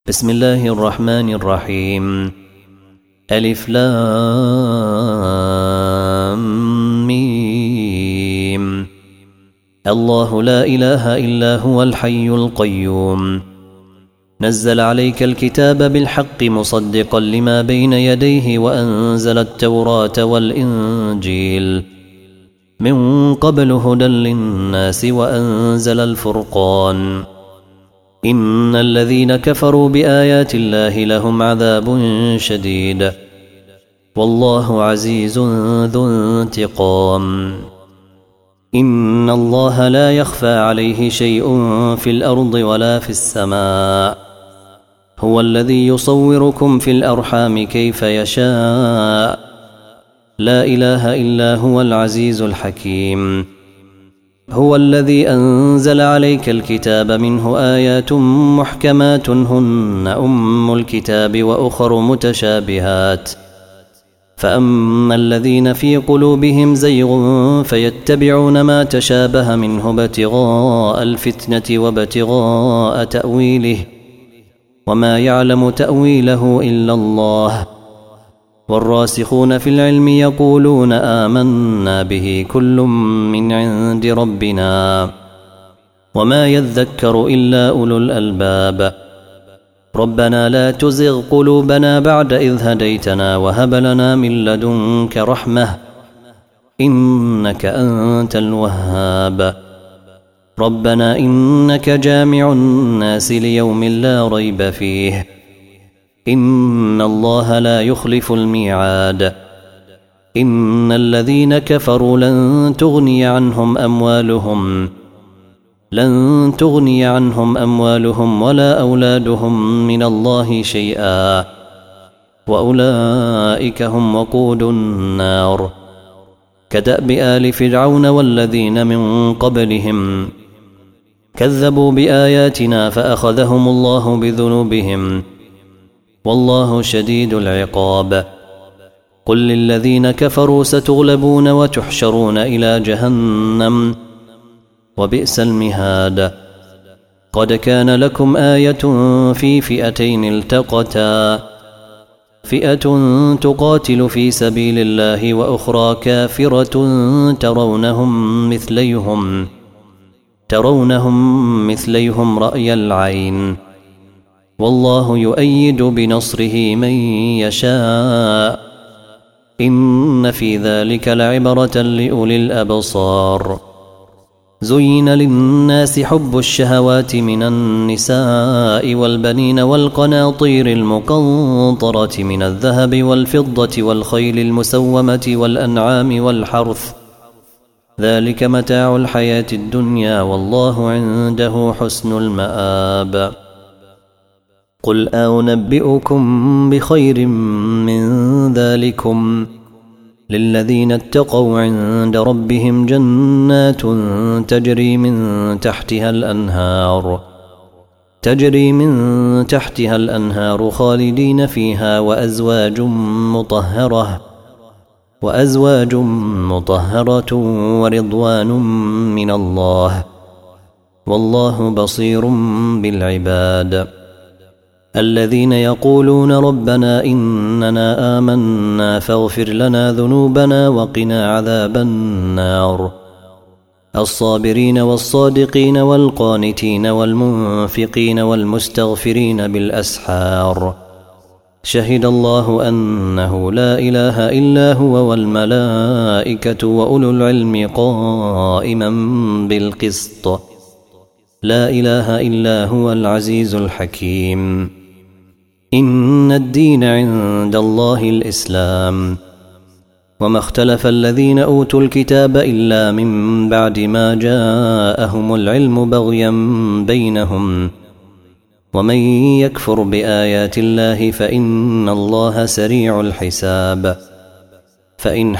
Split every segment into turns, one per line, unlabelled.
بسم الله الرحمن الرحيم. ألف لام ميم. الله لا إله إلا هو الحي القيوم. نزل عليك الكتاب بالحق مصدقا لما بين يديه وأنزل التوراة والإنجيل من قبل هدى للناس وأنزل الفرقان. إن الذين كفروا بآيات الله لهم عذاب شديد والله عزيز ذو انتقام. إن الله لا يخفى عليه شيء في الأرض ولا في السماء. هو الذي يصوركم في الأرحام كيف يشاء. لا إله إلا هو العزيز الحكيم. هو الذي أنزل عليك الكتاب منه آيات محكمات هن أم الكتاب وأخر متشابهات فأما الذين في قلوبهم زيغ فيتبعون ما تشابه منه ابتغاء الفتنة وابتغاء تأويله وما يعلم تأويله إلا الله. والراسخون في العلم يقولون آمنا به كل من عند ربنا وما يذكر إلا أولو الألباب. ربنا لا تزغ قلوبنا بعد إذ هديتنا وهب لنا من لدنك رحمة إنك أنت الوهاب. ربنا إنك جامع الناس ليوم لا ريب فيه إن الله لا يخلف الميعاد. إن الذين كفروا لن تغني عنهم أموالهم ولا أولادهم من الله شيئا وأولئك هم وقود النار. كدأب آل فرعون والذين من قبلهم كذبوا بآياتنا فأخذهم الله بذنوبهم والله شديد العقاب. قل للذين كفروا ستغلبون وتحشرون إلى جهنم وبئس المهاد. قد كان لكم آية في فئتين التقتا فئة تقاتل في سبيل الله وأخرى كافرة ترونهم مثليهم رأي العين والله يؤيد بنصره من يشاء إن في ذلك لعبرة لأولي الأبصار. زين للناس حب الشهوات من النساء والبنين والقناطير المقنطرة من الذهب والفضة والخيل المسومة والأنعام والحرث ذلك متاع الحياة الدنيا والله عنده حسن المآب. قل أنبئكم بخير من ذلكم للذين اتقوا عند ربهم جنات تجري من تحتها الأنهار خالدين فيها وأزواج مطهرة ورضوان من الله والله بصير بالعباد. الذين يقولون ربنا إننا آمنا فاغفر لنا ذنوبنا وقنا عذاب النار. الصابرين والصادقين والقانتين والمنفقين والمستغفرين بالأسحار. شهد الله أنه لا إله إلا هو والملائكة وأولو العلم قائما بالقسط. لا إله إلا هو العزيز الحكيم. إن الدين عند الله الإسلام وما اختلف الذين أوتوا الكتاب إلا من بعد ما جاءهم العلم بغيا بينهم ومن يكفر بآيات الله فإن الله سريع الحساب. فإن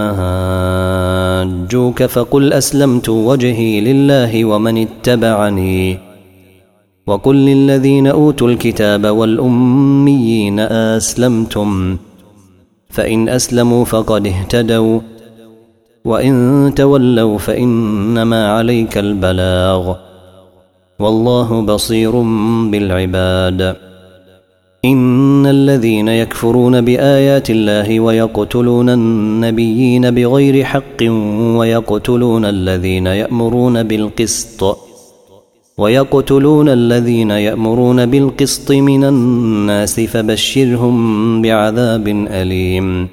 حاجوك فقل أسلمت وجهي لله ومن اتبعني وقل للذين أوتوا الكتاب والأميين أسلمتم فإن أسلموا فقد اهتدوا وإن تولوا فإنما عليك البلاغ والله بصير بالعباد. إن الذين يكفرون بآيات الله ويقتلون النبيين بغير حق ويقتلون الذين يأمرون بالقسط من الناس فبشرهم بعذاب أليم.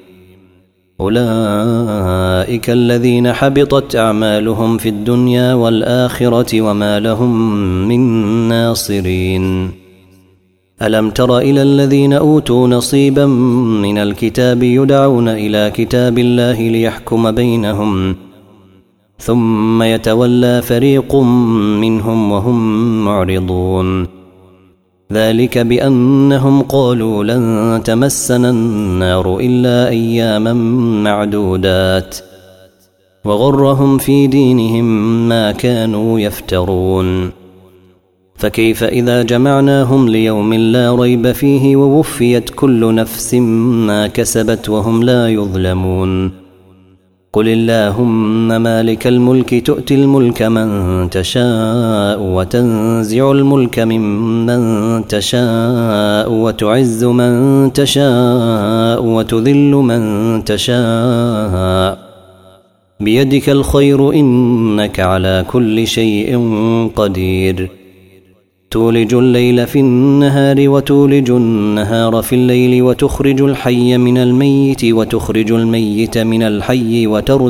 أولئك الذين حبطت أعمالهم في الدنيا والآخرة وما لهم من ناصرين. ألم تر إلى الذين أوتوا نصيبا من الكتاب يدعون إلى كتاب الله ليحكم بينهم ثم يتولى فريق منهم وهم معرضون. ذلك بأنهم قالوا لن تمسنا النار إلا أياما معدودات وغرهم في دينهم ما كانوا يفترون. فكيف إذا جمعناهم ليوم لا ريب فيه ووفيت كل نفس ما كسبت وهم لا يظلمون. قل اللهم مالك الملك تؤتي الملك من تشاء وتنزع الملك ممن تشاء وتعز من تشاء وتذل من تشاء بيدك الخير إنك على كل شيء قدير. تولج الليل في النهار وتولج النهار في الليل وتخرج الحي من الميت وتخرج الميت من الحي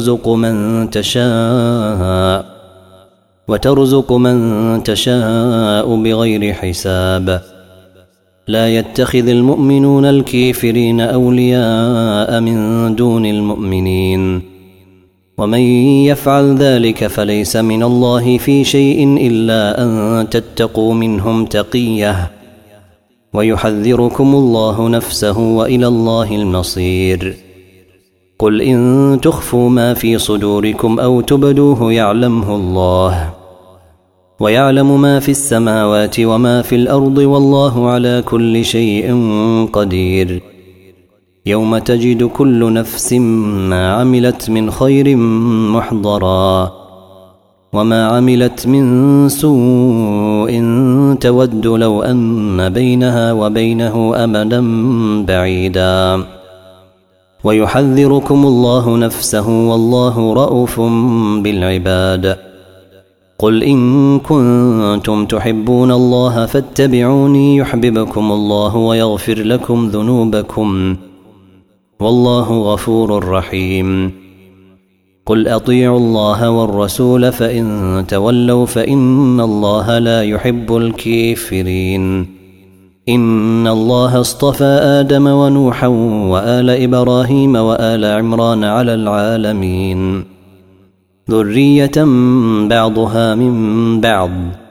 وترزق من تشاء بغير حساب. لا يتخذ المؤمنون الكافرين أولياء من دون المؤمنين ومن يفعل ذلك فليس من الله في شيء إلا أن تتقوا منهم تقية ويحذركم الله نفسه وإلى الله المصير. قل إن تخفوا ما في صدوركم أو تبدوه يعلمه الله ويعلم ما في السماوات وما في الأرض والله على كل شيء قدير. يوم تجد كل نفس ما عملت من خير محضرا وما عملت من سوء تود لو أن بينها وبينه أمدا بعيدا. ويحذركم الله نفسه والله رؤوف بالعباد. قل إن كنتم تحبون الله فاتبعوني يحببكم الله ويغفر لكم ذنوبكم والله غفور رحيم. قل أطيعوا الله والرسول فإن تولوا فإن الله لا يحب الكافرين. إن الله اصطفى آدم ونوحا وآل إبراهيم وآل عمران على العالمين ذرية بعضها من بعض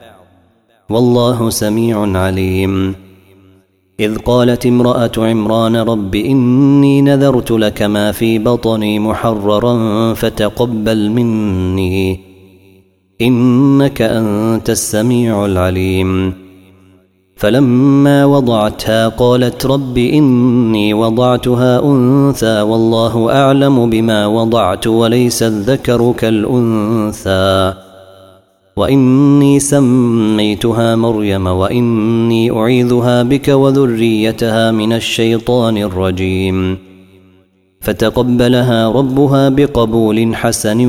والله سميع عليم. إذ قالت امرأة عمران رب إني نذرت لك ما في بطني محررا فتقبل مني إنك أنت السميع العليم. فلما وضعتها قالت رب إني وضعتها أنثى والله أعلم بما وضعت وليس الذكر كالأنثى وإني سميتها مريم وإني أعيذها بك وذريتها من الشيطان الرجيم. فتقبلها ربها بقبول حسن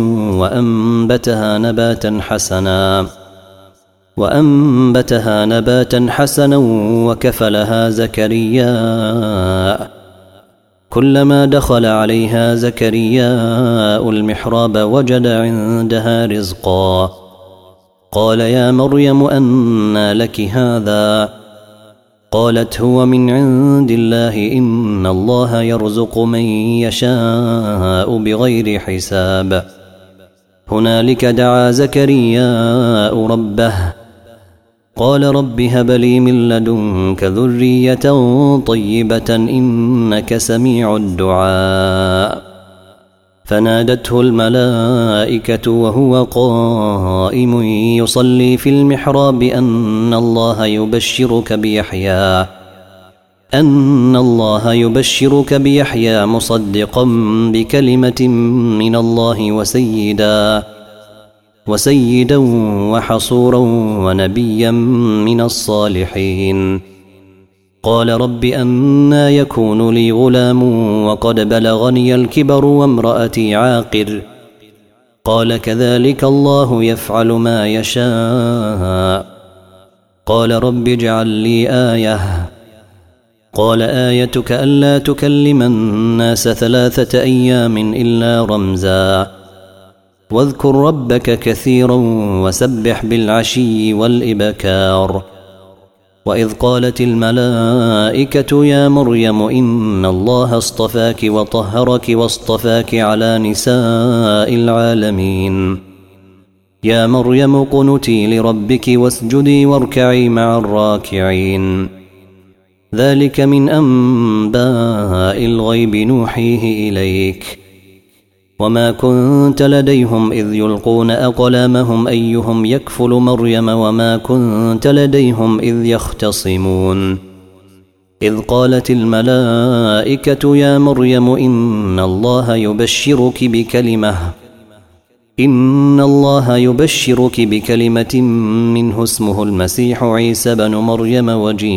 وأنبتها نباتا حسنا وكفلها زكريا. كلما دخل عليها زكرياء المحراب وجد عندها رزقا قال يا مريم أنى لك هذا قالت هو من عند الله إن الله يرزق من يشاء بغير حساب. هنالك دعا زكرياء ربه قال رب هب لي من لدنك ذرية طيبة إنك سميع الدعاء. فنادته الملائكة وهو قائم يصلي في المحراب أن الله يبشرك بيحيى مصدقا بكلمة من الله وسيدا وحصورا ونبيا من الصالحين. قال رب أنى يكون لي غلام وقد بلغني الكبر وامرأتي عاقر قال كذلك الله يفعل ما يشاء قال رب اجعل لي آية قال آيتك ألا تكلم الناس 3 أيام إلا رمزا واذكر ربك كثيرا وسبح بالعشي والإبكار وإذ قالت الملائكة يا مريم إن الله اصطفاك وطهرك واصطفاك على نساء العالمين يا مريم قنتي لربك واسجدي واركعي مع الراكعين ذلك من أنباء الغيب نوحيه إليك وما كنت لديهم إذ يلقون أقلامهم أيهم يكفل مريم وما كنت لديهم إذ يختصمون إذ قالت الملائكة يا مريم إن الله يبشرك بكلمة منه اسمه المسيح عيسى بن مريم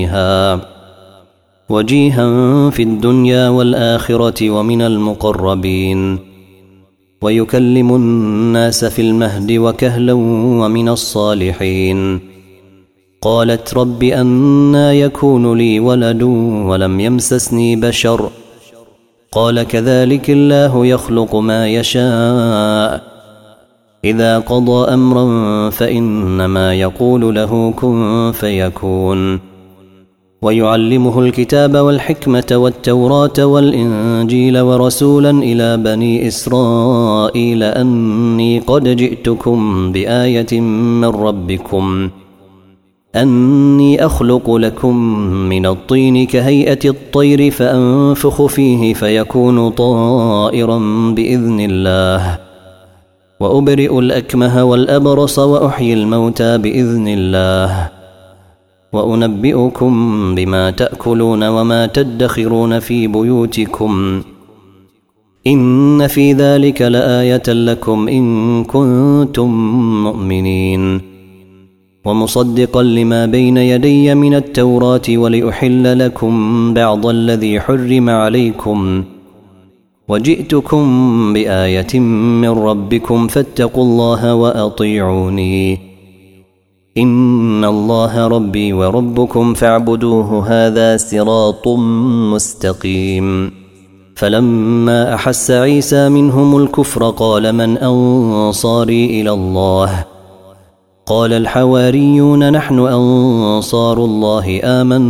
وجيها في الدنيا والآخرة ومن المقربين ويكلم الناس في المهد وكهلا ومن الصالحين قالت رب أنى يكون لي ولد ولم يمسسني بشر قال كذلك الله يخلق ما يشاء إذا قضى أمرا فإنما يقول له كن فيكون ويعلمه الكتاب والحكمة والتوراة والإنجيل ورسولا إلى بني إسرائيل أني قد جئتكم بآية من ربكم أني أخلق لكم من الطين كهيئة الطير فأنفخ فيه فيكون طائرا بإذن الله وأبرئ الأكمه والأبرص وأحيي الموتى بإذن الله وأنبئكم بما تأكلون وما تدخرون في بيوتكم إن في ذلك لآية لكم إن كنتم مؤمنين ومصدقا لما بين يدي من التوراة ولأحل لكم بعض الذي حرم عليكم وجئتكم بآية من ربكم فاتقوا الله وأطيعوني إن الله ربي وربكم فاعبدوه هذا صراط مستقيم فلما أحس عيسى منهم الكفر قال من أنصاري إلى الله قال الحواريون نحن أنصار الله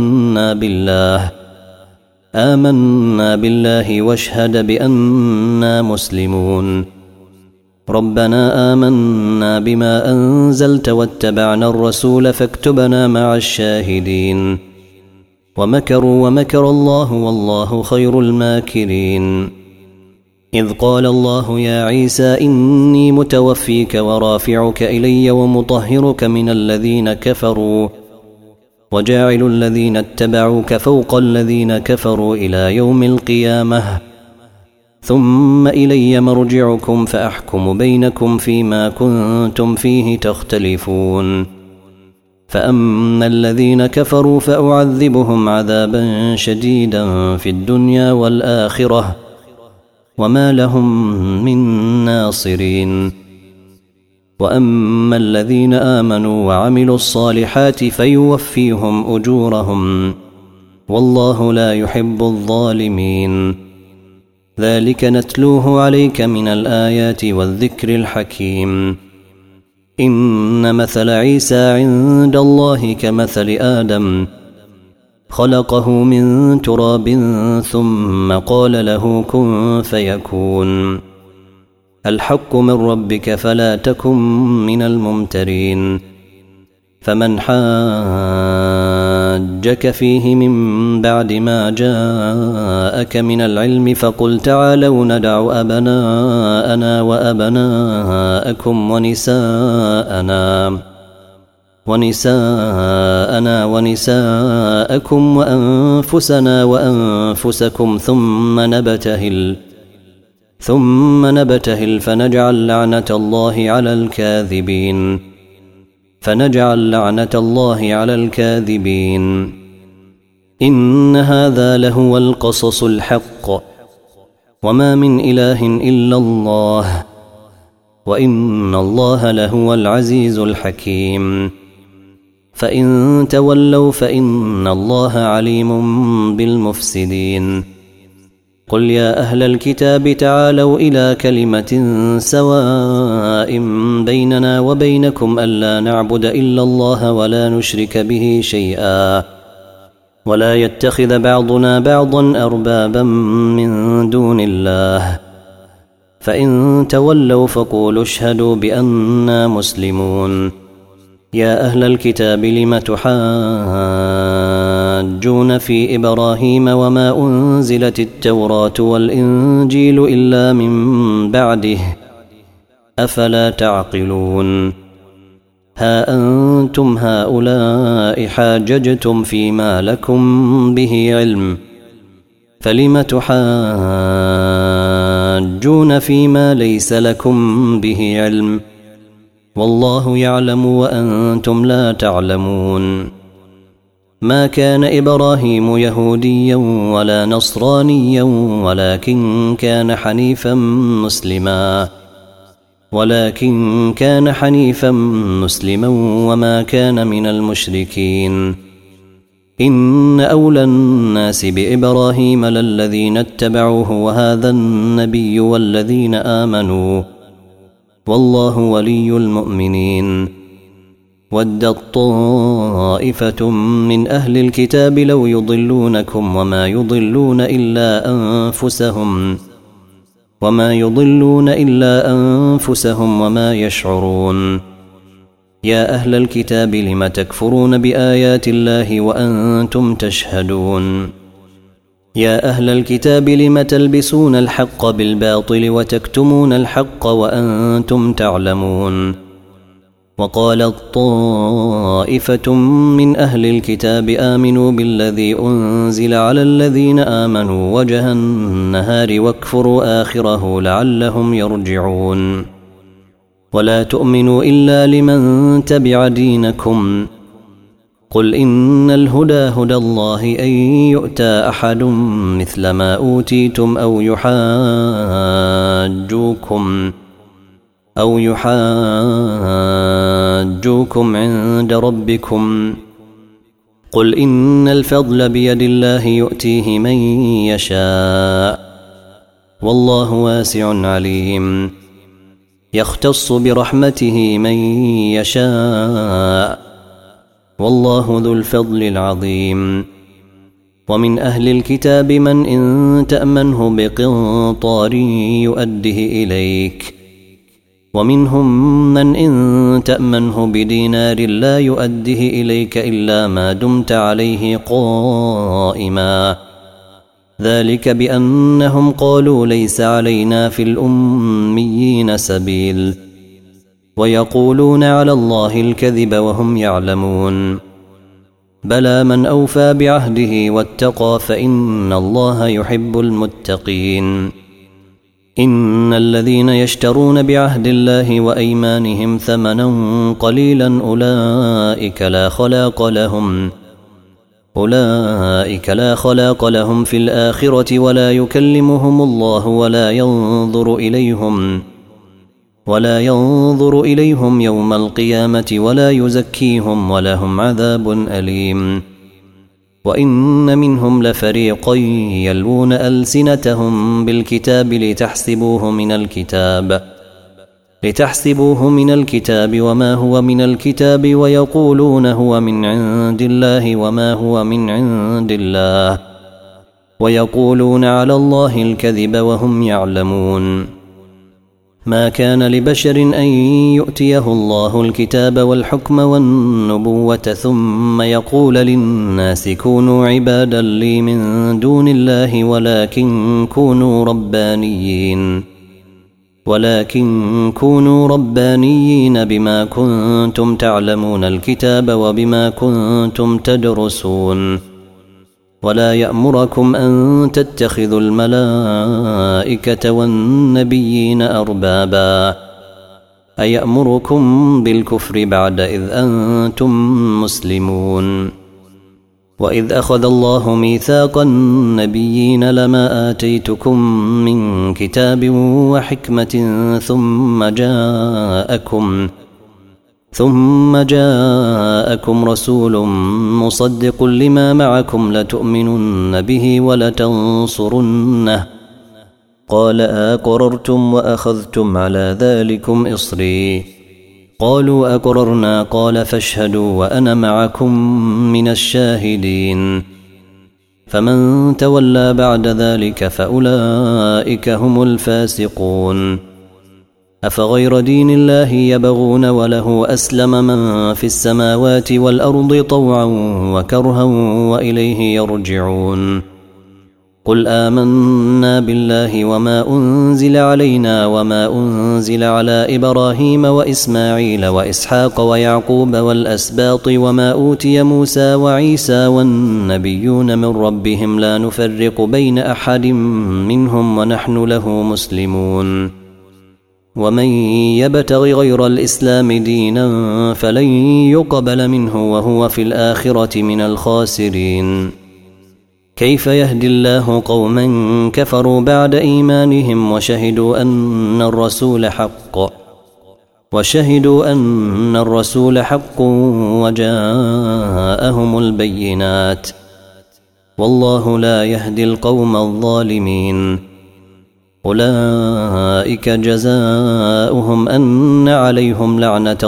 آمنا بالله واشهد بأننا مسلمون ربنا آمنا بما أنزلت واتبعنا الرسول فاكتبنا مع الشاهدين ومكروا ومكر الله والله خير الماكرين إذ قال الله يا عيسى إني متوفيك ورافعك إلي ومطهرك من الذين كفروا وجاعل الذين اتبعوك فوق الذين كفروا إلى يوم القيامة ثم إلي مرجعكم فأحكم بينكم فيما كنتم فيه تختلفون فأما الذين كفروا فأعذبهم عذابا شديدا في الدنيا والآخرة وما لهم من ناصرين وأما الذين آمنوا وعملوا الصالحات فيوفيهم أجورهم والله لا يحب الظالمين ذلك نتلوه عليك من الآيات والذكر الحكيم إن مثل عيسى عند الله كمثل آدم خلقه من تراب ثم قال له كن فيكون الحق من ربك فلا تكن من الممترين فمن حاجك فيه من بعد ما جاءك من العلم فقل تعالوا ندع أبناءنا وأبناءكم ونساءكم وأنفسنا وأنفسكم ثم نبتهل فنجعل لعنة الله على الكاذبين إن هذا لهو القصص الحق وما من إله إلا الله وإن الله لهو العزيز الحكيم فإن تولوا فإن الله عليم بالمفسدين قل يا أهل الكتاب تعالوا إلى كلمة سواء بيننا وبينكم ألا نعبد إلا الله ولا نشرك به شيئا ولا يتخذ بعضنا بعضا أربابا من دون الله فإن تولوا فقولوا اشهدوا بأننا مسلمون يا أهل الكتاب لم تحاجون في إبراهيم وما أنزلت التوراة والإنجيل إلا من بعده أفلا تعقلون ها أنتم هؤلاء حاججتم فيما لكم به علم فلم تحاجون فيما ليس لكم به علم والله يعلم وأنتم لا تعلمون ما كان إبراهيم يهوديا ولا نصرانيا ولكن كان حنيفا مسلما وما كان من المشركين إن أولى الناس بإبراهيم للذين اتبعوه وهذا النبي والذين آمنوا والله ولي المؤمنين ودت طائفة من أهل الكتاب لو يضلونكم وما يضلون إلا أنفسهم وما يشعرون يا أهل الكتاب لم تكفرون بآيات الله وأنتم تشهدون يا أهل الكتاب لم تلبسون الحق بالباطل وتكتمون الحق وأنتم تعلمون وقالت طائفة من أهل الكتاب آمنوا بالذي أنزل على الذين آمنوا وجه النهار واكفروا آخره لعلهم يرجعون ولا تؤمنوا إلا لمن تبع دينكم قل إن الهدى هدى الله أن يؤتى أحد مثل ما أوتيتم أو يحاجوكم عند ربكم قل إن الفضل بيد الله يؤتيه من يشاء والله واسع عليم يختص برحمته من يشاء والله ذو الفضل العظيم ومن أهل الكتاب من إن تأمنه بقنطار يؤده إليك ومنهم من إن تأمنه بدينار لا يؤده إليك إلا ما دمت عليه قائما ذلك بأنهم قالوا ليس علينا في الأميين سبيل ويقولون على الله الكذب وهم يعلمون بلى من أوفى بعهده واتقى فإن الله يحب المتقين إن الذين يشترون بعهد الله وأيمانهم ثمنا قليلا أولئك لا خلاق لهم في الآخرة ولا يكلمهم الله ولا ينظر إليهم يوم القيامة ولا يزكيهم ولهم عذاب أليم وإن منهم لفريقا يلوون ألسنتهم بالكتاب لتحسبوه من الكتاب وما هو من الكتاب ويقولون هو من عند الله وما هو من عند الله ويقولون على الله الكذب وهم يعلمون ما كان لبشر أن يؤتيه الله الكتاب والحكم والنبوة ثم يقول للناس كونوا عبادا لي من دون الله ولكن كونوا ربانيين بما كنتم تعلمون الكتاب وبما كنتم تدرسون ولا يأمركم أن تتخذوا الملائكة والنبيين أربابا أيأمركم بالكفر بعد إذ أنتم مسلمون وإذ أخذ الله ميثاق النبيين لما آتيتكم من كتاب وحكمة ثم جاءكم رسول مصدق لما معكم لتؤمنن به ولتنصرنه قال أقررتم وأخذتم على ذلكم إصري قالوا أقررنا قال فاشهدوا وأنا معكم من الشاهدين فمن تولى بعد ذلك فأولئك هم الفاسقون أفغير دين الله يبغون وله أسلم من في السماوات والأرض طوعا وكرها وإليه يرجعون قل آمنا بالله وما أنزل علينا وما أنزل على إبراهيم وإسماعيل وإسحاق ويعقوب والأسباط وما أوتي موسى وعيسى والنبيون من ربهم لا نفرق بين أحد منهم ونحن له مسلمون ومن يبتغ غير الإسلام دينا فلن يقبل منه وهو في الآخرة من الخاسرين كيف يهدي الله قوما كفروا بعد إيمانهم وشهدوا أن الرسول حق وجاءهم البينات والله لا يهدي القوم الظالمين أولئك جزاؤهم أن عليهم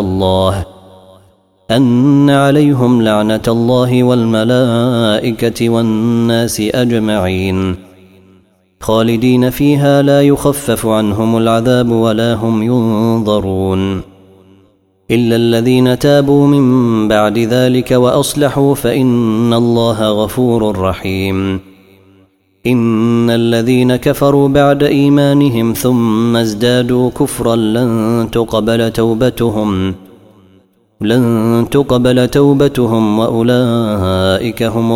لعنة الله والملائكة والناس أجمعين خالدين فيها لا يخفف عنهم العذاب ولا هم ينظرون إلا الذين تابوا من بعد ذلك وأصلحوا فإن الله غفور رحيم إن الذين كفروا بعد إيمانهم ثم ازدادوا كفرا لن تقبل توبتهم وأولئك هم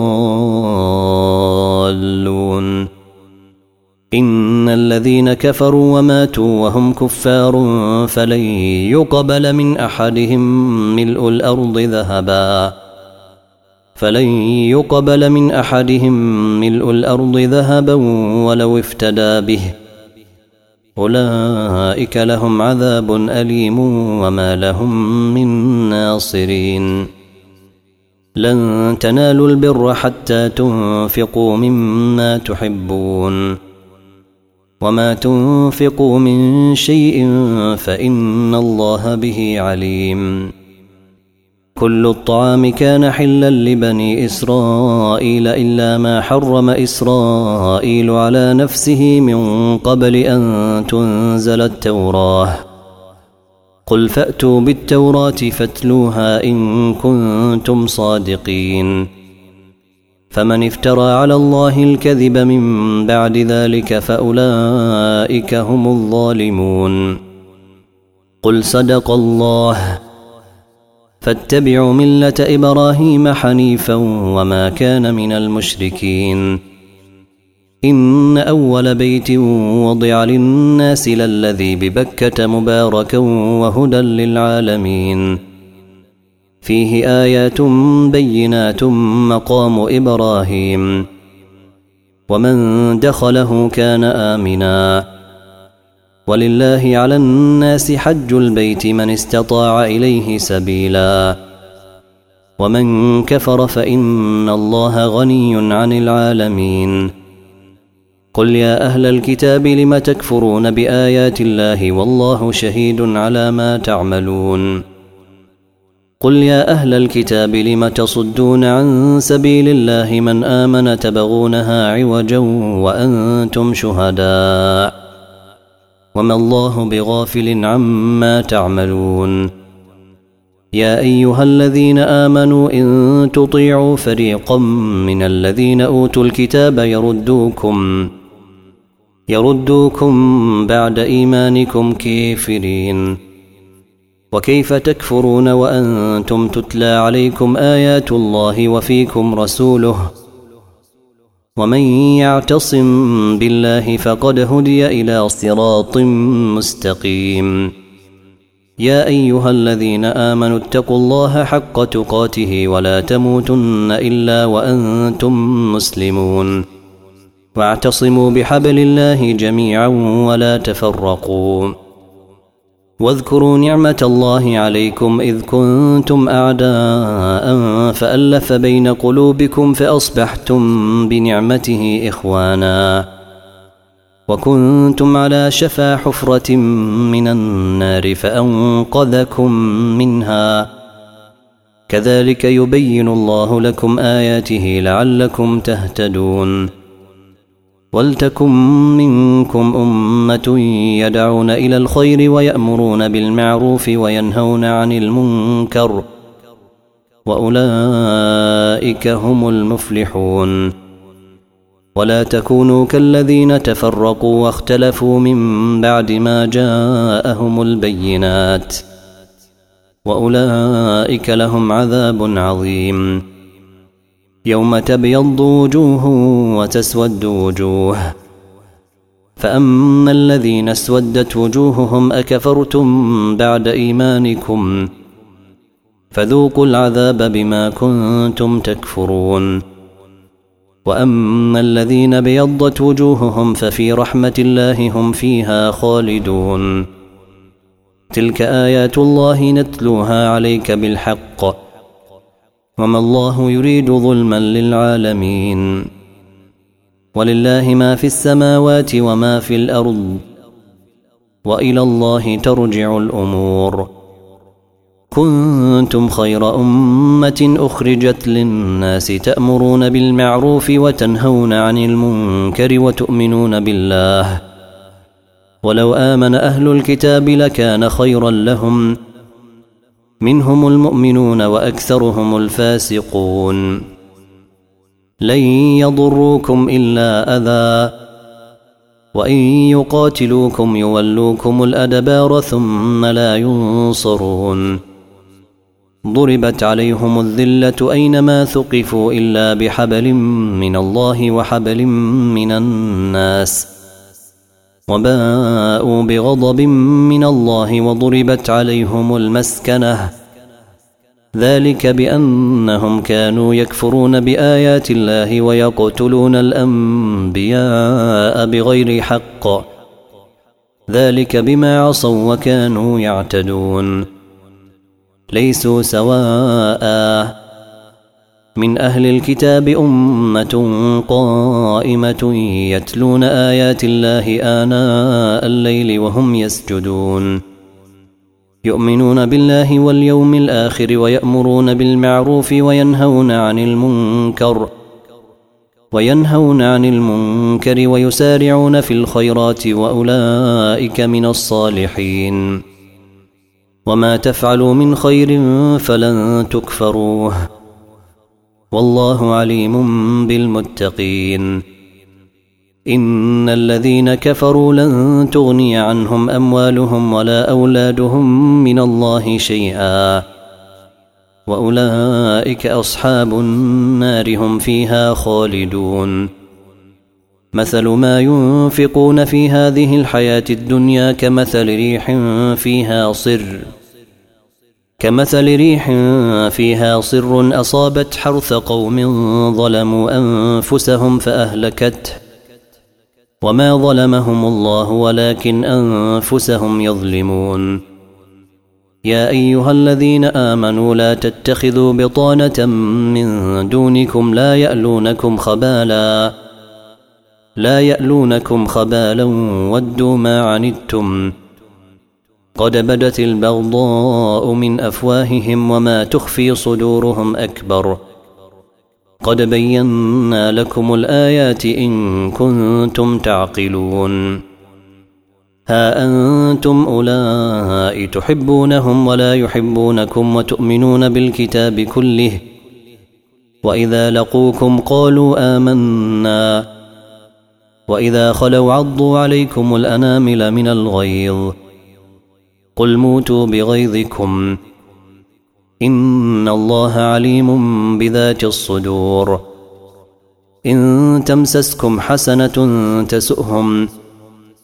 الضالون إن الذين كفروا وماتوا وهم كفار فلن يقبل من أحدهم ملء الأرض ذهبا ولو افتدى به أولئك لهم عذاب أليم وما لهم من ناصرين لن تنالوا البر حتى تنفقوا مما تحبون وما تنفقوا من شيء فإن الله به عليم كل الطعام كان حلا لبني إسرائيل إلا ما حرم إسرائيل على نفسه من قبل أن تنزل التوراة قل فأتوا بالتوراة فاتلوها إن كنتم صادقين فمن افترى على الله الكذب من بعد ذلك فأولئك هم الظالمون قل صدق الله فاتبعوا ملة إبراهيم حنيفا وما كان من المشركين إن أول بيت وضع للناس للذي ببكة مباركا وهدى للعالمين فيه آيات بينات مقام إبراهيم ومن دخله كان آمنا ولله على الناس حج البيت من استطاع إليه سبيلا ومن كفر فإن الله غني عن العالمين قل يا أهل الكتاب لم تكفرون بآيات الله والله شهيد على ما تعملون قل يا أهل الكتاب لم تصدون عن سبيل الله من آمن تبغونها عوجا وأنتم شهداء وما الله بغافل عما تعملون يا أيها الذين آمنوا إن تطيعوا فريقا من الذين أوتوا الكتاب يردوكم بعد إيمانكم كافرين وكيف تكفرون وأنتم تتلى عليكم آيات الله وفيكم رسوله ومن يعتصم بالله فقد هدي إلى صراط مستقيم يا أيها الذين آمنوا اتقوا الله حق تقاته ولا تموتن إلا وأنتم مسلمون واعتصموا بحبل الله جميعا ولا تفرقوا واذكروا نعمة الله عليكم إذ كنتم أعداء فألف بين قلوبكم فأصبحتم بنعمته إخوانا وكنتم على شفا حفرة من النار فأنقذكم منها كذلك يبين الله لكم آياته لعلكم تهتدون ولتكن منكم أمة يدعون إلى الخير ويأمرون بالمعروف وينهون عن المنكر وأولئك هم المفلحون ولا تكونوا كالذين تفرقوا واختلفوا من بعد ما جاءهم البينات وأولئك لهم عذاب عظيم يوم تبيض وجوه وتسود وجوه فأما الذين اسودت وجوههم أكفرتم بعد إيمانكم فذوقوا العذاب بما كنتم تكفرون وأما الذين بيضت وجوههم ففي رحمة الله هم فيها خالدون تلك آيات الله نتلوها عليك بالحق وما الله يريد ظلما للعالمين ولله ما في السماوات وما في الأرض وإلى الله ترجع الأمور كنتم خير أمة أخرجت للناس تأمرون بالمعروف وتنهون عن المنكر وتؤمنون بالله ولو آمن أهل الكتاب لكان خيرا لهم منهم المؤمنون وأكثرهم الفاسقون لن يضروكم إلا أذى وإن يقاتلوكم يولوكم الأدبار ثم لا ينصرون ضربت عليهم الذلة أينما ثقفوا إلا بحبل من الله وحبل من الناس وباءوا بغضب من الله وضربت عليهم المسكنة ذلك بأنهم كانوا يكفرون بآيات الله ويقتلون الأنبياء بغير حق ذلك بما عصوا وكانوا يعتدون ليسوا سواء من أهل الكتاب أمة قائمة يتلون آيات الله آناء الليل وهم يسجدون يؤمنون بالله واليوم الآخر ويأمرون بالمعروف وينهون عن المنكر ويسارعون في الخيرات وأولئك من الصالحين وما تفعلوا من خير فلن تكفروه والله عليم بالمتقين إن الذين كفروا لن تغني عنهم أموالهم ولا أولادهم من الله شيئا وأولئك أصحاب النار هم فيها خالدون مثل ما ينفقون في هذه الحياة الدنيا كمثل ريح فيها صر أصابت حرث قوم ظلموا أنفسهم فأهلكته وما ظلمهم الله ولكن أنفسهم يظلمون يا أيها الذين آمنوا لا تتخذوا بطانة من دونكم لا يألونكم خبالا ودوا ما عنتم قد بدت البغضاء من أفواههم وما تخفي صدورهم أكبر قد بينا لكم الآيات إن كنتم تعقلون ها أنتم أولئك تحبونهم ولا يحبونكم وتؤمنون بالكتاب كله وإذا لقوكم قالوا آمنا وإذا خلوا عضوا عليكم الأنامل من الغيظ قل موتوا بغيظكم إن الله عليم بذات الصدور إن تمسسكم حسنة تسؤهم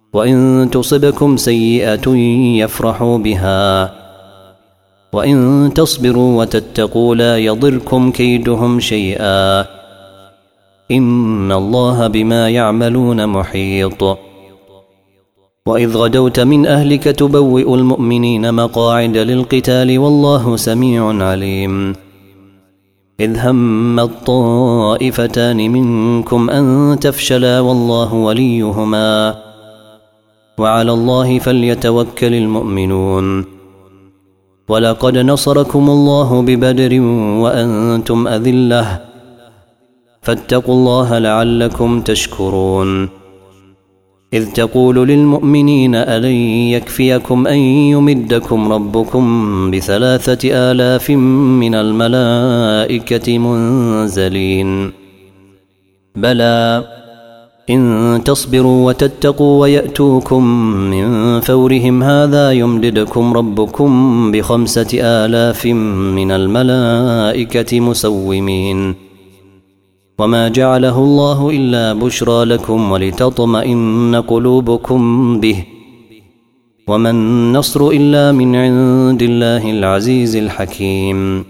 وإن تصبكم سيئة يفرحوا بها وإن تصبروا وتتقوا لا يضركم كيدهم شيئا إن الله بما يعملون محيط وإذ غدوت من أهلك تبوئ المؤمنين مقاعد للقتال والله سميع عليم إذ هم الطائفتان منكم أن تفشلا والله وليهما وعلى الله فليتوكل المؤمنون ولقد نصركم الله ببدر وأنتم أذلة فاتقوا الله لعلكم تشكرون إذ تقول للمؤمنين ألن يكفيكم أن يمدكم ربكم ب3,000 من الملائكة منزلين بلى إن تصبروا وتتقوا ويأتوكم من فورهم هذا يمددكم ربكم ب5,000 من الملائكة مسومين وما جعله الله إلا بشرى لكم ولتطمئن قلوبكم به وما النصر إلا من عند الله العزيز الحكيم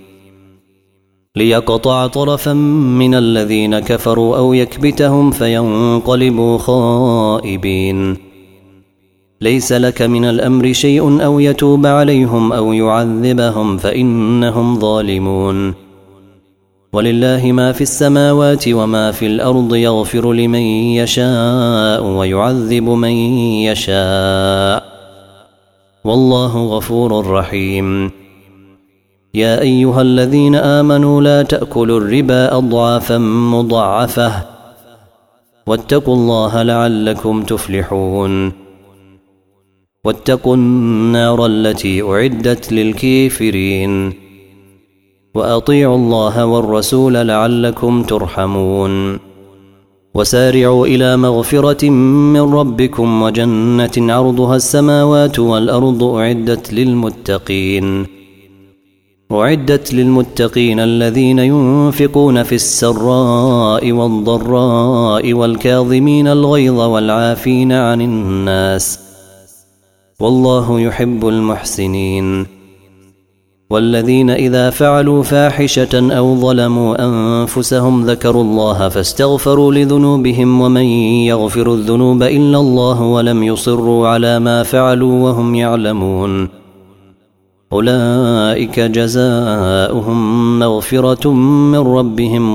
ليقطع طرفا من الذين كفروا أو يكبتهم فينقلبوا خائبين ليس لك من الأمر شيء أو يتوب عليهم أو يعذبهم فإنهم ظالمون ولله ما في السماوات وما في الأرض يغفر لمن يشاء ويعذب من يشاء والله غفور رحيم يا أيها الذين آمنوا لا تأكلوا الربا أضعافا مضاعفة واتقوا الله لعلكم تفلحون واتقوا النار التي أعدت للكافرين وأطيعوا الله والرسول لعلكم ترحمون وسارعوا إلى مغفرة من ربكم وجنة عرضها السماوات والأرض أعدت للمتقين الذين ينفقون في السراء والضراء والكاظمين الغيظ والعافين عن الناس والله يحب المحسنين والذين إذا فعلوا فاحشة أو ظلموا أنفسهم ذكروا الله فاستغفروا لذنوبهم ومن يغفر الذنوب إلا الله ولم يصروا على ما فعلوا وهم يعلمون أولئك جزاؤهم مغفرة من ربهم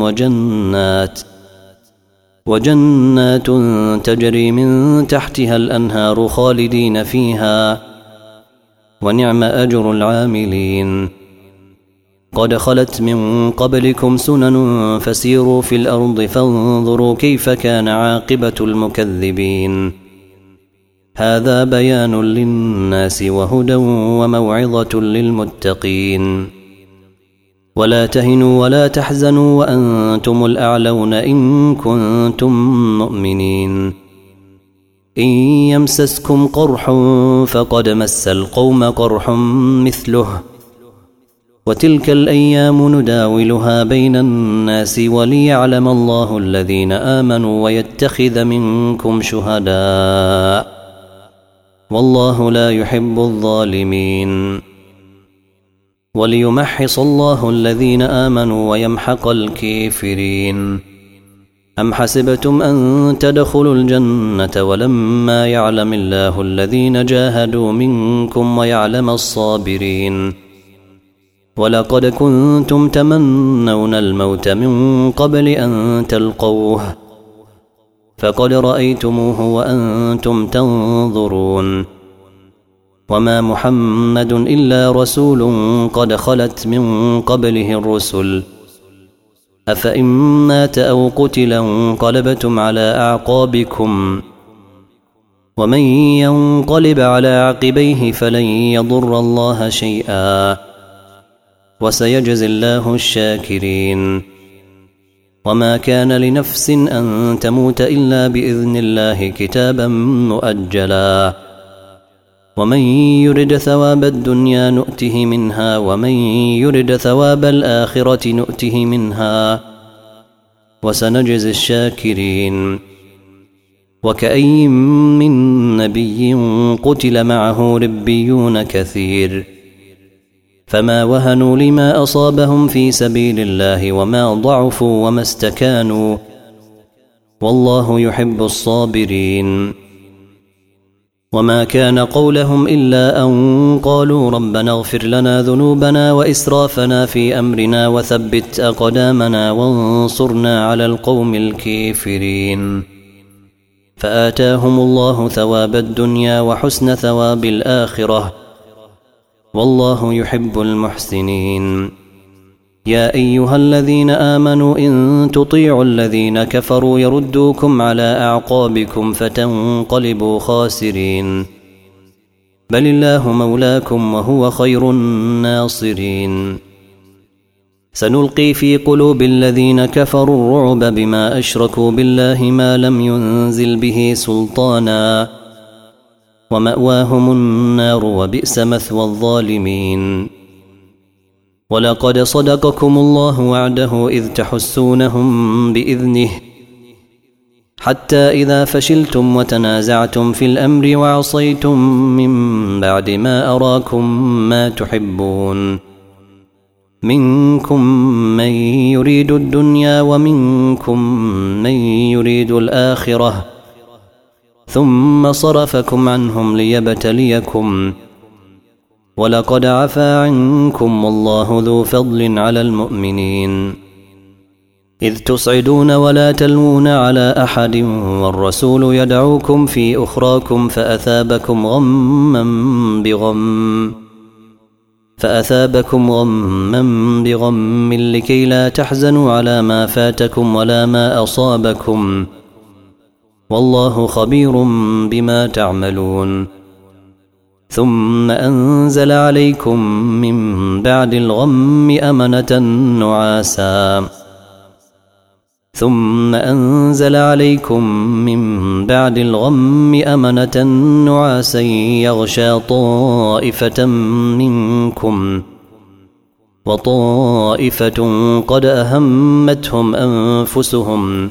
وجنات تجري من تحتها الأنهار خالدين فيها ونعم أجر العاملين قد خلت من قبلكم سنن فسيروا في الأرض فانظروا كيف كان عاقبة المكذبين هذا بيان للناس وهدى وموعظة للمتقين ولا تهنوا ولا تحزنوا وأنتم الأعلون إن كنتم مؤمنين إن يمسسكم قرح فقد مس القوم قرح مثله وتلك الأيام نداولها بين الناس وليعلم الله الذين آمنوا ويتخذ منكم شهداء والله لا يحب الظالمين وليمحص الله الذين آمنوا ويمحق الكافرين أم حسبتم أن تدخلوا الجنة ولما يعلم الله الذين جاهدوا منكم ويعلم الصابرين ولقد كنتم تمنون الموت من قبل أن تلقوه فقد رأيتموه وأنتم تنظرون وما محمد إلا رسول قد خلت من قبله الرسل أفإن مات أو قتل انقلبتم على أعقابكم ومن ينقلب على عقبيه فلن يضر الله شيئا وسيجزي الله الشاكرين وما كان لنفس أن تموت إلا بإذن الله كتابا مؤجلا ومن يرد ثواب الدنيا نؤته منها ومن يرد ثواب الآخرة نؤته منها وسنجزي الشاكرين وكأي من نبي قتل معه ربيون كثير فما وهنوا لما أصابهم في سبيل الله وما ضعفوا وما استكانوا والله يحب الصابرين وما كان قولهم إلا أن قالوا ربنا اغفر لنا ذنوبنا وإسرافنا في أمرنا وثبت أقدامنا وانصرنا على القوم الكافرين فآتاهم الله ثواب الدنيا وحسن ثواب الآخرة والله يحب المحسنين يا أيها الذين آمنوا إن تطيعوا الذين كفروا يردوكم على أعقابكم فتنقلبوا خاسرين بل الله مولاكم وهو خير الناصرين سنلقي في قلوب الذين كفروا الرعب بما أشركوا بالله ما لم ينزل به سلطانا ومأواهم النار وبئس مثوى الظالمين ولقد صدقكم الله وعده إذ تحسونهم بإذنه حتى إذا فشلتم وتنازعتم في الأمر وعصيتم من بعد ما أراكم ما تحبون منكم من يريد الدنيا ومنكم من يريد الآخرة ثم صرفكم عنهم ليبتليكم ولقد عفا عنكم والله ذو فضل على المؤمنين إذ تصعدون ولا تلوون على أحد والرسول يدعوكم في أخراكم فأثابكم غما بغم لكي لا تحزنوا على ما فاتكم ولا ما أصابكم والله خبير بما تعملون ثم أنزل عليكم من بعد الغم أمنة نعاسا يغشى طائفة منكم وطائفة قد أهمتهم أنفسهم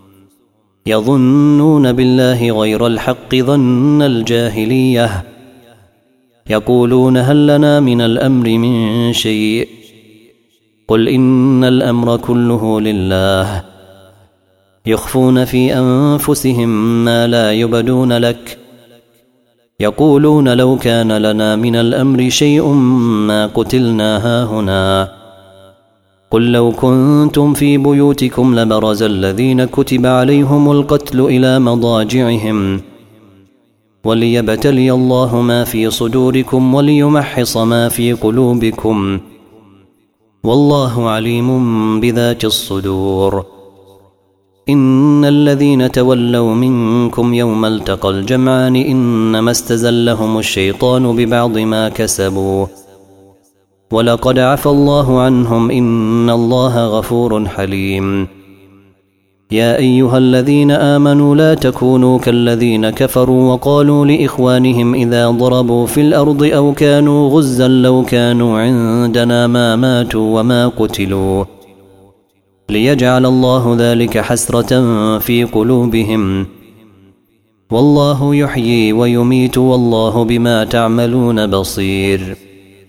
يظنون بالله غير الحق ظن الجاهلية يقولون هل لنا من الأمر من شيء قل إن الأمر كله لله يخفون في أنفسهم ما لا يبدون لك يقولون لو كان لنا من الأمر شيء ما قتلنا هاهنا قل لو كنتم في بيوتكم لبرز الذين كتب عليهم القتل إلى مضاجعهم وليبتلي الله ما في صدوركم وليمحص ما في قلوبكم والله عليم بذات الصدور إن الذين تولوا منكم يوم التقى الجمعان إنما استزلهم الشيطان ببعض ما كسبوا ولقد عفى الله عنهم إن الله غفور حليم يا أيها الذين آمنوا لا تكونوا كالذين كفروا وقالوا لإخوانهم إذا ضربوا في الأرض أو كانوا غزا لو كانوا عندنا ما ماتوا وما قتلوا ليجعل الله ذلك حسرة في قلوبهم والله يحيي ويميت والله بما تعملون بصير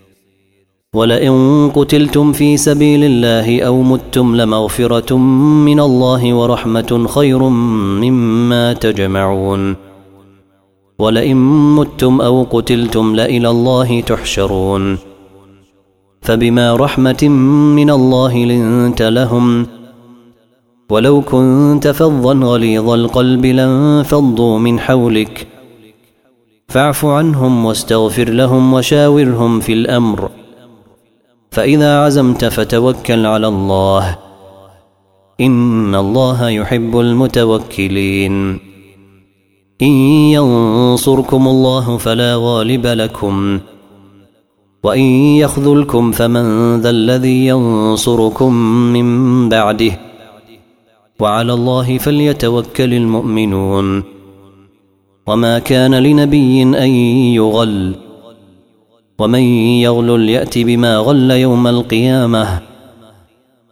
ولئن قتلتم في سبيل الله أو متم لمغفرة من الله ورحمة خير مما تجمعون ولئن متم أو قتلتم لإلى الله تحشرون فبما رحمة من الله لنت لهم ولو كنت فظا غليظ القلب لانفضوا من حولك فاعف عنهم واستغفر لهم وشاورهم في الأمر فإذا عزمت فتوكل على الله إن الله يحب المتوكلين إن ينصركم الله فلا غالب لكم وإن يخذلكم فمن ذا الذي ينصركم من بعده وعلى الله فليتوكل المؤمنون وما كان لنبي أن يغل ومن يغلل يأت بما غل يوم القيامة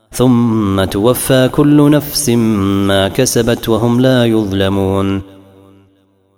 ثم توفى كل نفس ما كسبت وهم لا يظلمون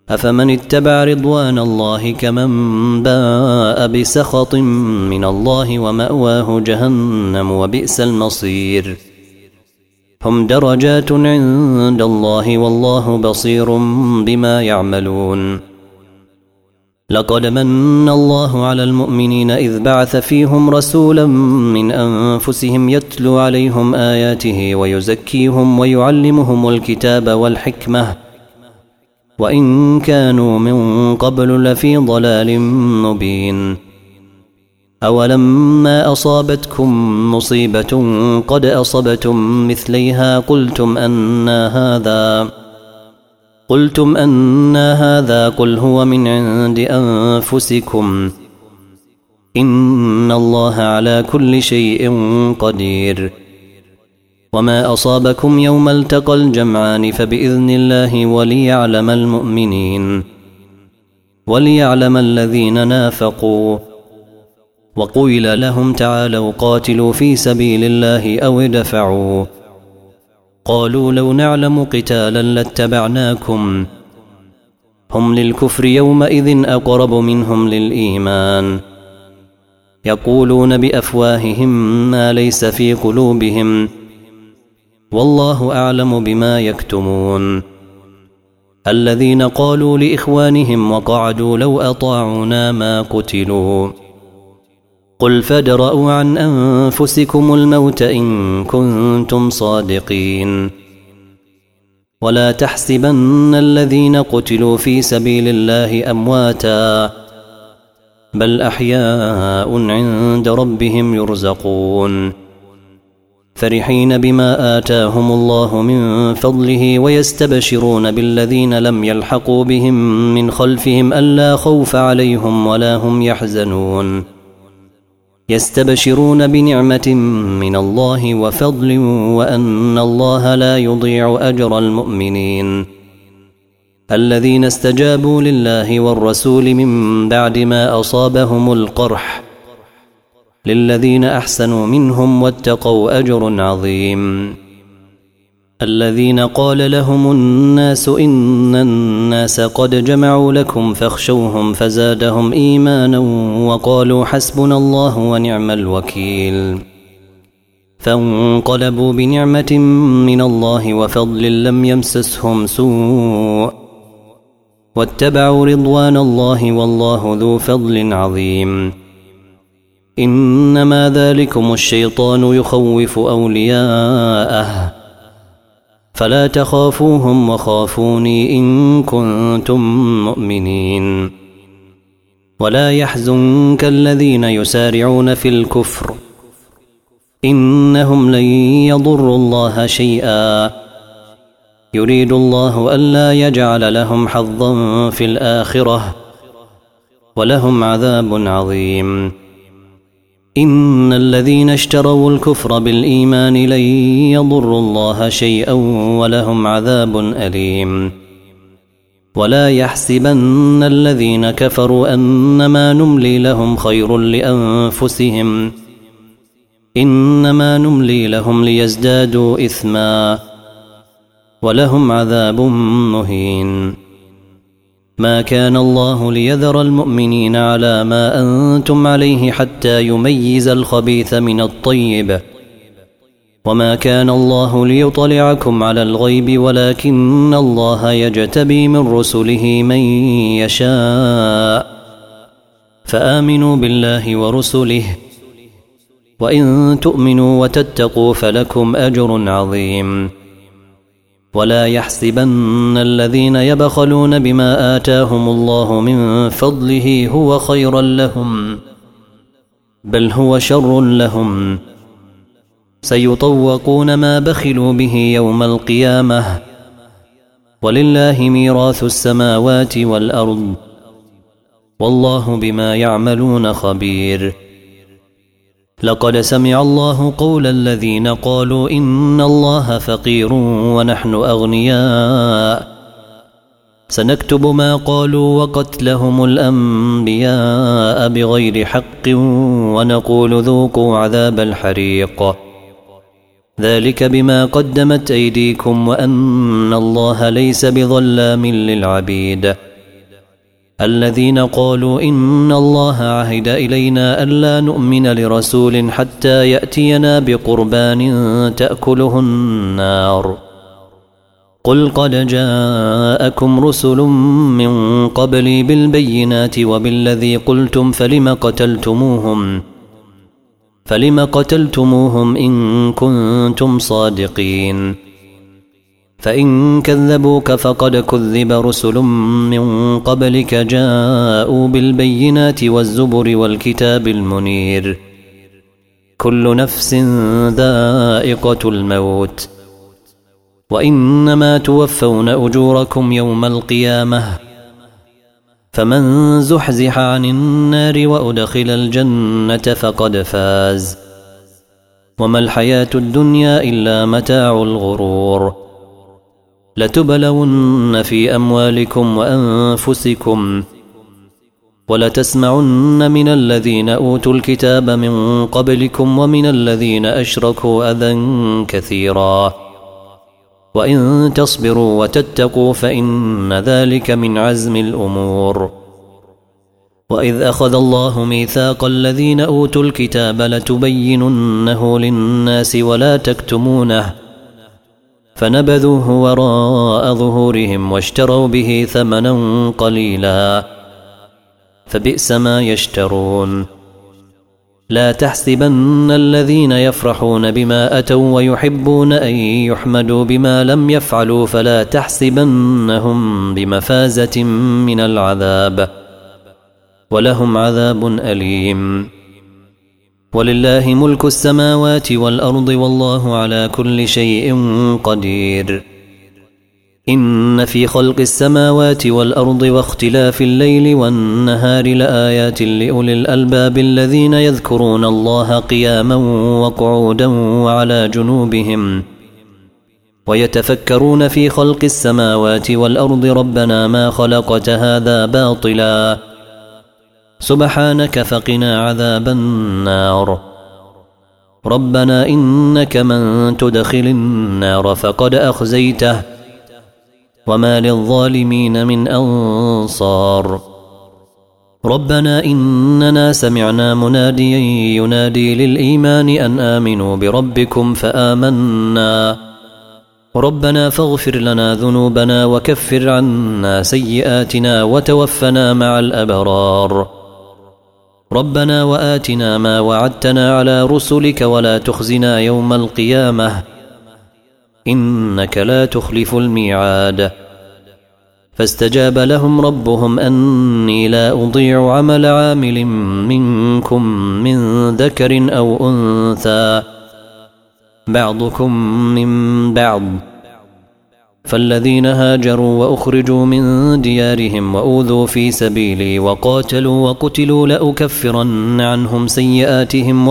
أفمن اتبع رضوان الله كمن باء بسخط من الله ومأواه جهنم وبئس المصير هم درجات عند الله والله بصير بما يعملون لقد من الله على المؤمنين إذ بعث فيهم رسولا من أنفسهم يتلو عليهم آياته ويزكيهم ويعلمهم الكتاب والحكمة وإن كانوا من قبل لفي ضلال مبين أولما أصابتكم مصيبة قد أصبتم مثليها قلتم أن هذا قل هو من عند أنفسكم إن الله على كل شيء قدير وما أصابكم يوم التقى الجمعان فبإذن الله وليعلم الذين نافقوا وقيل لهم تعالوا قاتلوا في سبيل الله أو ادفعوا قالوا لو نعلم قتالا لاتبعناكم هم للكفر يومئذ أقرب منهم للإيمان يقولون بأفواههم ما ليس في قلوبهم والله أعلم بما يكتمون الذين قالوا لإخوانهم وقعدوا لو أطاعونا ما قتلوا قل فادرءوا عن أنفسكم الموت إن كنتم صادقين ولا تحسبن الذين قتلوا في سبيل الله أمواتا بل أحياء عند ربهم يرزقون فرحين بما آتاهم الله من فضله ويستبشرون بالذين لم يلحقوا بهم من خلفهم ألا خوف عليهم ولا هم يحزنون يستبشرون بنعمة من الله وفضل وأن الله لا يضيع أجر المؤمنين الذين استجابوا لله والرسول من بعد ما أصابهم القرح للذين أحسنوا منهم واتقوا أجر عظيم الذين قال لهم الناس إن الناس قد جمعوا لكم فاخشوهم فزادهم إيمانا وقالوا حسبنا الله ونعم الوكيل فانقلبوا بنعمة من الله وفضل لم يمسسهم سوء واتبعوا رضوان الله والله ذو فضل عظيم إنما ذلكم الشيطان يخوف أولياءه فلا تخافوهم وخافوني إن كنتم مؤمنين ولا يحزنك الذين يسارعون في الكفر إنهم لن يضروا الله شيئا يريد الله ألا يجعل لهم حظا في الآخرة ولهم عذاب عظيم إن الذين اشتروا الكفر بالإيمان لن يضروا الله شيئا ولهم عذاب أليم ولا يحسبن الذين كفروا أنما نملي لهم خير لأنفسهم إنما نملي لهم ليزدادوا إثما ولهم عذاب مهين ما كان الله ليذر المؤمنين على ما أنتم عليه حتى يميز الخبيث من الطيب وما كان الله ليطلعكم على الغيب ولكن الله يجتبي من رسله من يشاء فآمنوا بالله ورسله وإن تؤمنوا وتتقوا فلكم أجر عظيم ولا يحسبن الذين يبخلون بما آتاهم الله من فضله هو خيرا لهم بل هو شر لهم سيطوقون ما بخلوا به يوم القيامة ولله ميراث السماوات والأرض والله بما يعملون خبير لقد سمع الله قول الذين قالوا إن الله فقير ونحن أغنياء سنكتب ما قالوا وقتلهم الأنبياء بغير حق ونقول ذوقوا عذاب الحريق ذلك بما قدمت أيديكم وأن الله ليس بظلام للعبيد الذين قالوا إن الله عهد إلينا ألا نؤمن لرسول حتى يأتينا بقربان تأكله النار قل قد جاءكم رسل من قبلي بالبينات وبالذي قلتم فلم قتلتموهم إن كنتم صادقين فإن كذبوك فقد كذب رسل من قبلك جاءوا بالبينات والزبر والكتاب المنير كل نفس ذائقة الموت وإنما توفون أجوركم يوم القيامة فمن زحزح عن النار وأدخل الجنة فقد فاز وما الحياة الدنيا إلا متاع الغرور لتبلون في أموالكم وأنفسكم ولتسمعن من الذين أوتوا الكتاب من قبلكم ومن الذين أشركوا أذى كثيرا وإن تصبروا وتتقوا فإن ذلك من عزم الأمور وإذ أخذ الله ميثاق الذين أوتوا الكتاب لتبيننه للناس ولا تكتمونه فنبذوه وراء ظهورهم واشتروا به ثمنا قليلا فبئس ما يشترون لا تحسبن الذين يفرحون بما أتوا ويحبون أن يحمدوا بما لم يفعلوا فلا تحسبنهم بمفازة من العذاب ولهم عذاب أليم ولله ملك السماوات والأرض والله على كل شيء قدير إن في خلق السماوات والأرض واختلاف الليل والنهار لآيات لأولي الألباب الذين يذكرون الله قياما وقعودا وعلى جنوبهم ويتفكرون في خلق السماوات والأرض ربنا ما خلقت هذا باطلا سبحانك فقنا عذاب النار ربنا إنك من تدخل النار فقد أخزيته وما للظالمين من أنصار ربنا إننا سمعنا مناديا ينادي للإيمان أن آمنوا بربكم فآمنا ربنا فاغفر لنا ذنوبنا وكفر عنا سيئاتنا وتوفنا مع الأبرار ربنا وآتنا ما وعدتنا على رسلك ولا تخزنا يوم القيامة إنك لا تخلف الميعاد فاستجاب لهم ربهم أني لا أضيع عمل عامل منكم من ذكر أو أنثى بعضكم من بعض فالذين هاجروا وأخرجوا من ديارهم وأوذوا في سبيلي وقاتلوا وقتلوا لأكفرن عنهم سيئاتهم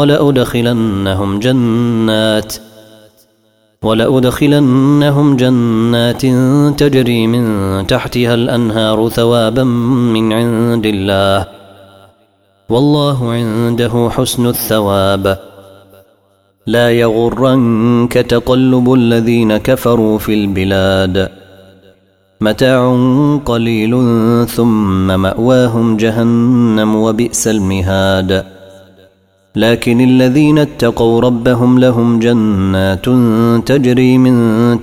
ولأدخلنهم جنات تجري من تحتها الأنهار ثوابا من عند الله والله عنده حسن الثواب لا يغرنك تقلب الذين كفروا في البلاد متاع قليل ثم مأواهم جهنم وبئس المهاد لكن الذين اتقوا ربهم لهم جنات تجري من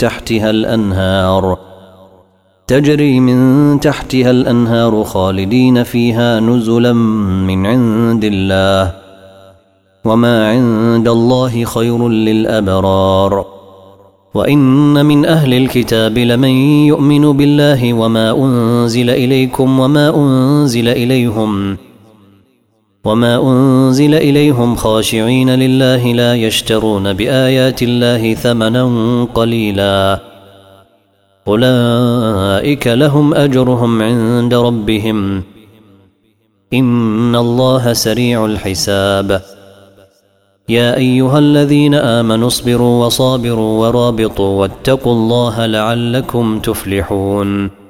تحتها الأنهار خالدين فيها نزلا من عند الله وما عند الله خير للأبرار وإن من أهل الكتاب لمن يؤمن بالله وما أنزل إليكم وما أنزل إليهم خاشعين لله لا يشترون بآيات الله ثمنا قليلا أولئك لهم أجرهم عند ربهم إن الله سريع الحساب يا أيها الذين آمنوا اصبروا وصابروا ورابطوا واتقوا الله لعلكم تفلحون